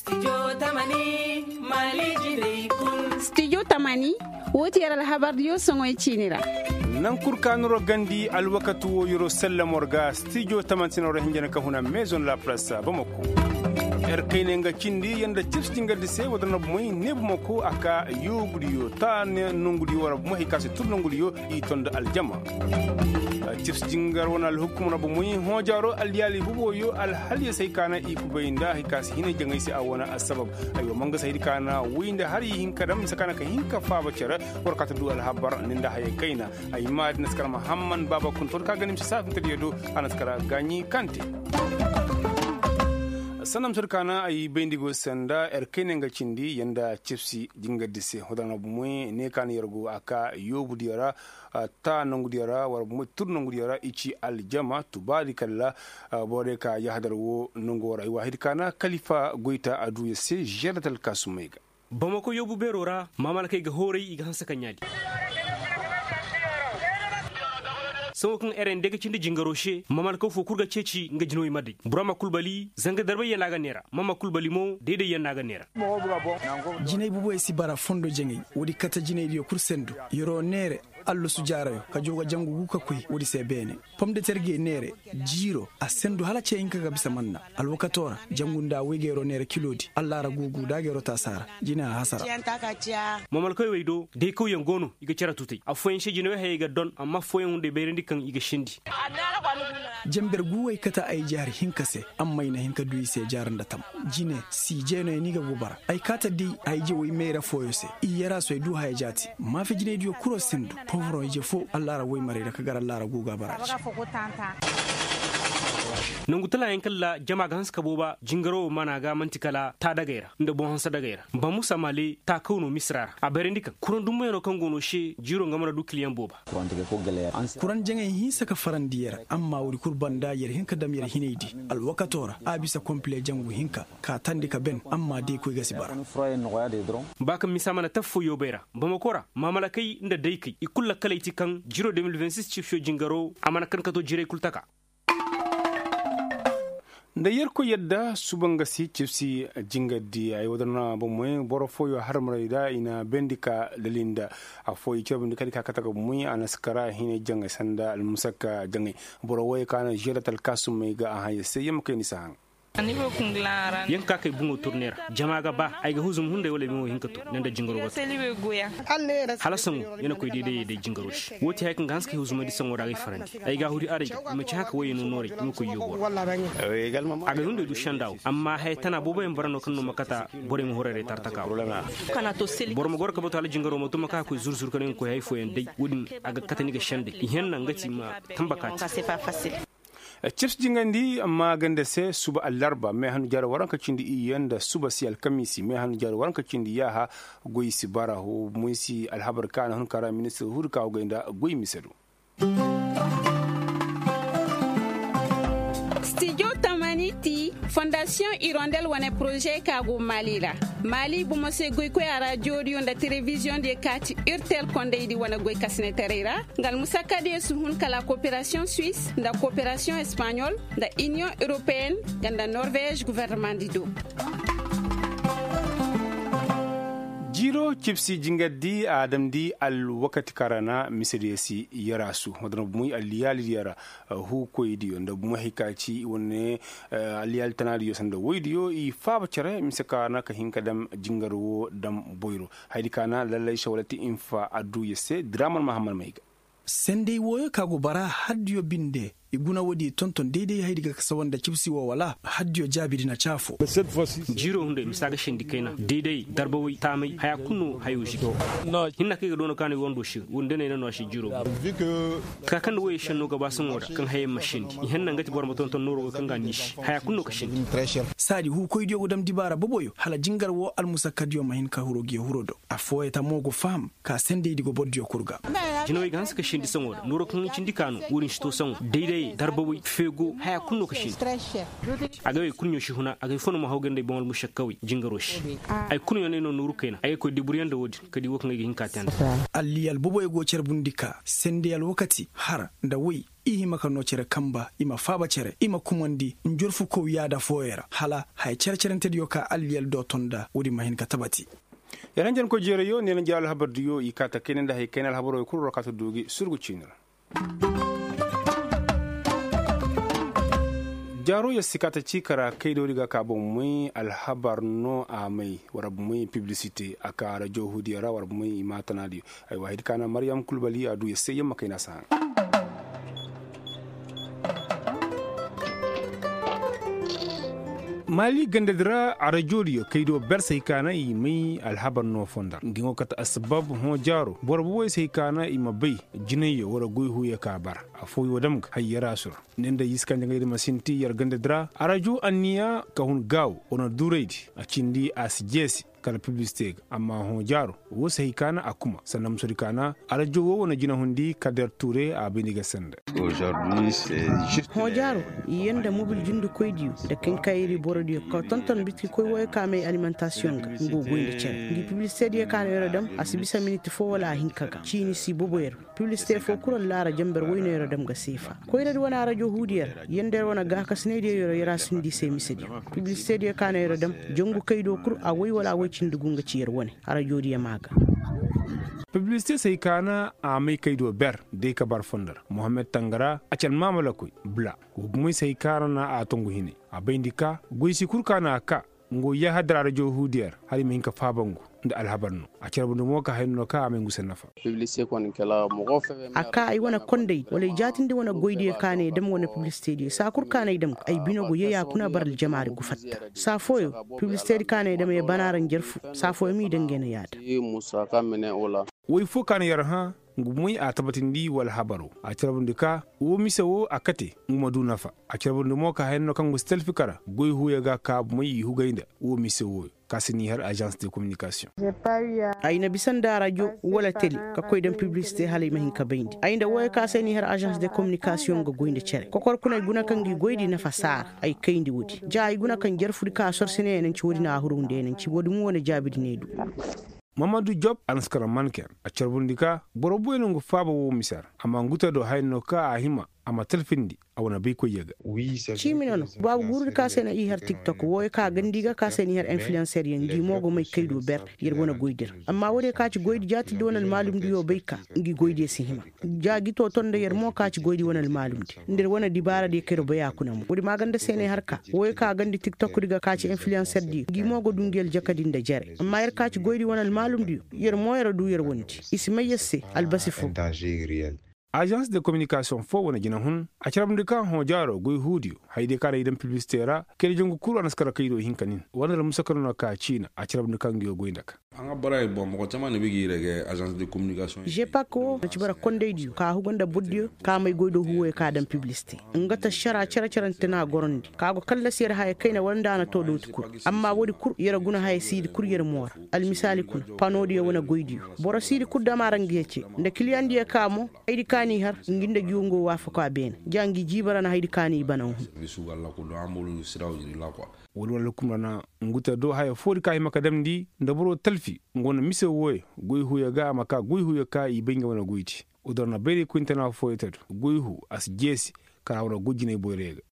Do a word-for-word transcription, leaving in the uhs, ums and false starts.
Studio Tamani Mali Jine Kun. Studio Tamani woti yara habar yo songo chinira. Nan kurkanuro gandi alwakatu yoro sallamorga Studio Tamantinoro hinjana kahuna Maison La Place Bamako. Erkene nga chindi yanda chips dinga dise wadana bumoi nebu moko aka yogudiyo ta ne nungudiyo wara bumoi kasi tur nungudiyo itonda aljama. Chips jingar wana alhukumuna bumoi hojaro alyali buboyo alhali saykana ikubayinda hikasi hine jangaisi awana asbab ayo manga saydikana winda hari hinka dam sakana ka hinka fa bachara warkata du alhabar ninda haye kaina ay mad naskara muhammad baba kuntor ka ganim safin tadiyo anaskara ganyi kante sanam surkana ay bendigo sanda erkene nga chindi yanda chipsi jinga dise hodana bumwe ne kan yergo aka yobu diara ta nangu diara war bumwe tur nangu diara ichi aljama tubali kala bore ka yahdarwo nangu wara wahid kana khalifa goita adu yese jeratal kasumega bamako yobu berora mamala kay ga hore iga hansa kanyadi so kan eren daga cindi jingaroshe mamal ko fo kurga ceci nga jinoy madde burama kulbali zanga darbe yana ga nera mama kulbali mo dede yana ga nera jinay bubo e sibara fondo jengey wodi kata jinay dio kursendu yoro nere allo sujarayo ka joga jangu guka koy wodi se bene pomde terge nere jiro a sendu hala ce inka ga bisa manna alwakatora jangunda wegero nere kilodi alla ra gugu dagero tasara jina hasara mamal koy weydo de ko yangono iga cara tutai afoyen she jinoy hay ga don amma foyen hunde berendi kan iga shindi jember guway kata ay jar hinkase amma ina hinka duyi se jaranda tam jine si jeno ni ga gubara ay kata di ay je way mera foyose iyara so du hay jati ma fi jine dio kuro sendu povro je fo allara way mare da kagara allara guga baraji nungutala yankalla jama ga hanska boba jingaro mana ga mantikala ta dagaira inda bon hansa dagaira ba musa male ta kauno misrar a berendika kuran dummo no kan gono she jiro ngamara du kliyan boba kuran jengen hi saka farandiyar amma wuri kurban da yar hinka dam yar hineidi alwakatora abisa komple jangu hinka ka tandika ben amma dai ko gasi bara baka misa mana tafo yobera ba makora mamala kai inda dai kai ikulla kalaiti kan jiro twenty twenty-six chief show jingaro amana kan kato jire kultaka da yerko yadda subanga si chipsi jingadi ay wadana bomoy boro foyo harmara ina bendika dalinda afoy chobndi kadi kakata ko muy anaskara hine janga sanda al musaka jangi boro way kana jeratal kasum ga ahaye seyam kay ni sahan anibo kunglara yanka kay bungo tournera jamaga ba ay ga huzum hunde wala mi hinkato nanda jingaro wat selibe goya halasan yana koy dede de jingaro woti hay kan ganske huzuma di sango daga farandi ay ga huri are ma ci haka waye no nore mi koy yobo aga hunde du shandaw amma hay tana bobo en barano kan no makata bore mo horere tartaka kana to seli bor mo gorka boto ala jingaro mo to maka koy zurzur kan ko hay fo en dey wudin aga katani ga shande henna ngati ma tambaka c'est pas facile chips jingandi amma ganda se suba allarba me hanu jara waranka cindi iyanda suba si alkamisi me hanu jara waranka cindi yaha goyi si bara ho muisi alhabar kana hun kara minister hurka go inda goyi misedu Studio Tamaniti Fondation Hirondelle wane projet kago Mali la Mali bu mose goy ko radio dio nda télévision de kati urtel konde di wana goy kasne terera ngal musaka de suhun kala coopération suisse nda coopération espagnole nda union européenne nda norvège gouvernement dido jiro chipsi jingadi adam di al wakati karana misedesi yarasu wadana muy aliyali yara hu koydiyo nda mu hikaci wonne aliyal tanadiyo sanda woydiyo i faba cere misaka na ka hinka dam jingaro dam boyro haydi kana lallai shawlati infa adu yese draman mahamad maiga sende woyo kago bara haddiyo binde iguna wodi tonton daidai haydi ga sawanda chipsi wa wala haddiyo jabiri na chafo jiro hunde misaga shendi kaina daidai darbawi tamai haya kunu hayoji no hinna kai ga dono kane wondo shi wonde ne no shi jiro ka kan woye shanno ga basun wada kan haye mashindi henna ngati bor mo tonton noro kan ga nishi haya kunu ka shendi sadi hu koydiyo godam dibara boboyo hala jingar wo almusakadiyo mahin ka hurogi hurodo afoye ta mogo fam ka sende digo boddiyo kurga jinoy ganska shendi sango noro kan cindi kanu wurin shi to sango daidai de darba wi fego haya kunno kashi aga kunyo shi huna aga fono ma hawgande bongal mushakkawi jingaroshi ay kunyo ne no nuru kaina ay ko diburiyanda wodi kadi wok ngi hinka tan alli al bobo e go cer bundika sende al wakati har da wi ihi maka no cere kamba ima faba cere ima kumandi njorfu ko yada foyera hala hay cere cerente diyo ka alli al dotonda wodi mahin ka tabati yaran jan ko jere yo ne na jall habar diyo ikata kenen da hay kenal habaro ko rokata dogi surgu cinira jaro ya sikata cikara kai do riga ka bon mai alhabar no a mai warab mai publicity aka radio hudiyara warab mai matana di ay wahid kana maryam kulbali adu ya sai yamma kai na sa mali gandadra a rajoriyo kaido ber sai kana i mai alhabar no fonda ngingo kata asbab ho jaro borbo way sai kana i mabai jinayo wara goyhu ya kabar afo yodam hayyara sur nenda yiskan ngai masinti yar gandadra a rajo anniya ka hun gaw ona dureidi a cindi asjesi kala publicité amma ho jaro wo sai kana akuma sanam sori kana a rajo wo wona jina hundi kader touré a beniga sende aujourd'hui c'est juste ho jaro yenda mobil jundu koydi de ken kayri borodi ko tonton bitki koy woy kame alimentation ga ngo goyde chen ngi publicité de kana yoro dam asibisa minute fo wala hinkaga chini si boboyer publicité fo kuron lara jamber woyno yoro dam ga sifa koy de wona radio hudier yende wona ga kasne de yoro yara sundi se misedi publicité de kana yoro dam jongu kaydo kur a woy wala woy cindugunga ciyar woni ara jodi maga publicité sai kana a mai kaido ber de ka bar fondar mohammed tangara a can mamala koy bla muy sai kana a tongu hine a bayndika goysi kurkana ka ngo ya hadra radio hudiyar hari min ka fabangu nda alhabarno a cerbundo mo ka hayno ka amen gusen nafa publicité kon kala mo go fe aka ay wona kondey wala jatinde wona goyde kane dem wona publicité di sa kur kane dem ay binogo yeya kuna baral jamaare gu fatta sa foyo publicité kane dem e banaran jerfu sa foyo mi dengene yaada musa kamene ola woy fo kan yar ha ngumui a tabatindi wal habaru a cerabundika wo misawo akate ngumadu nafa a cerabundu mo ka hayno kan gustel fikara goy huya ga ka muy hugainda wo misawo kasini har agence de communication ay na bisanda radio wala télé ka koy dem publicité halay mahin ka bayndi ay nda woy ka seni har agence de communication go goynde cere ko kor kunay guna kan gi goydi nafa sar ay kayndi wudi ja ay guna kan jerfudi ka sorsene en ci wodi na hurunde en ci wodi mu wona jabidi nedu Mamadou Diop anskara manken a charbundika borobo enungu faba wo misar ama nguta do hayno ka ahima ama telfindi awana be ko yega chiminono babu gurur ka sena i har tiktok woy ka gandiga ka seni har influencer yen gi mogo may kaydo ber yer wona goydir amma wode ka ci goydi jati donal malum diyo bayka ngi goydi si hima jaagi to tonde yer mo ka ci goydi wonal malum di ndir wona dibara de kero baya kunam wodi maganda sene har ka woy ka gandi tiktok diga ka ci influencer di gi mogo dungel jakadin da jere amma yer ka ci goydi wonal malum di yer mo yer du yer wonti ismayesse albasifo agence de communication fo wona jina hun a carabndika ho jaro goy hudio hayde kala idam publicitaire kele jongo kuru anaskara kaydo hinkanin wona la musakarono ka china a carabndika ngiyo goyndaka anga baray bon mo tama ne bigi rege agence de communication je pas ko ci bara konde dio ka hugonda buddio ka may goydo huwe ka dam publicité ngata shara chara charantena gorondi ka go kala sir hay kayna wanda na to do kur amma wodi kur yera guna hay sidi kur yera mor al misali kun panodi wona goydio boro sidi kur damarangi yece nde client die kamo aydi ni har nginde jungo wafa ko ben jangi jibara na haydi kani banan bisu Allah ko do amul sirawji la ko wala kumana nguta do hay fori kay makadam di ndaburo talfi ngona mise woy goy huya ga maka goy huya ka i benga wana goyti udorna beri kuntana foyetatu goy hu as jesi kala wona gojine boyrega